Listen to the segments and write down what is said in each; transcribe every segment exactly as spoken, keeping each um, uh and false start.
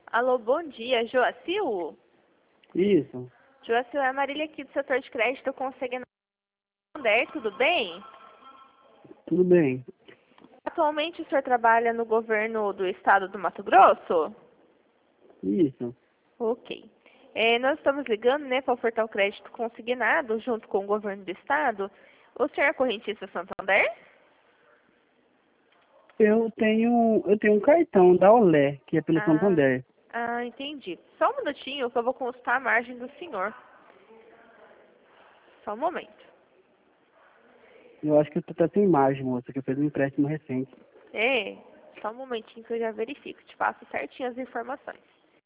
Alô, bom dia, Joacil? Isso, Joacil, é a Marília aqui do setor de crédito Consignado, tudo bem? tudo bem. Atualmente o senhor trabalha no governo do estado do Mato Grosso? Isso. Ok. É, nós estamos ligando, né, para ofertar o crédito consignado junto com o governo do estado. O senhor é correntista Santander? Eu tenho, eu tenho um cartão da Olé, que é pelo Ah, Santander. ah, entendi. Só um minutinho que eu vou consultar a margem do senhor. Só um momento. Eu acho que eu tô até sem margem, moça, que eu fiz um empréstimo recente. É, só um momentinho que eu já verifico. Te passo certinho as informações.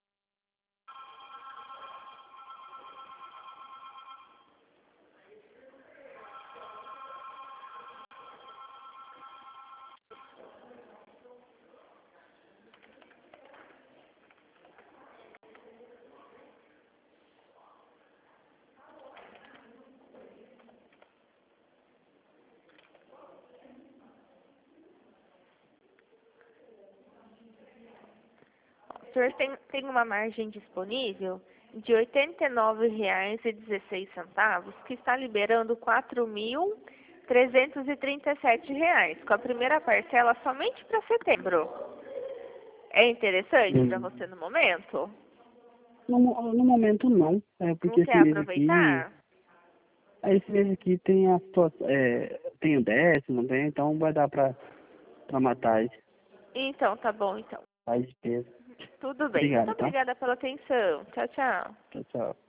O senhor tem, tem uma margem disponível de oitenta e nove reais e dezesseis centavos, que está liberando quatro mil trezentos e trinta e sete reais, com a primeira parcela somente para setembro. É interessante para Hum. você no momento? No, mo- no momento não, é Não porque esse quer mês aqui, aproveitar? é, esse mês aqui tem a situação, é, tem o décimo, tem, então vai dar pra, pra matar as, Então, tá bom, então. as despesas. Tudo bem. Muito Obrigado, tá? obrigada pela atenção. Tchau, tchau. Tchau, tchau.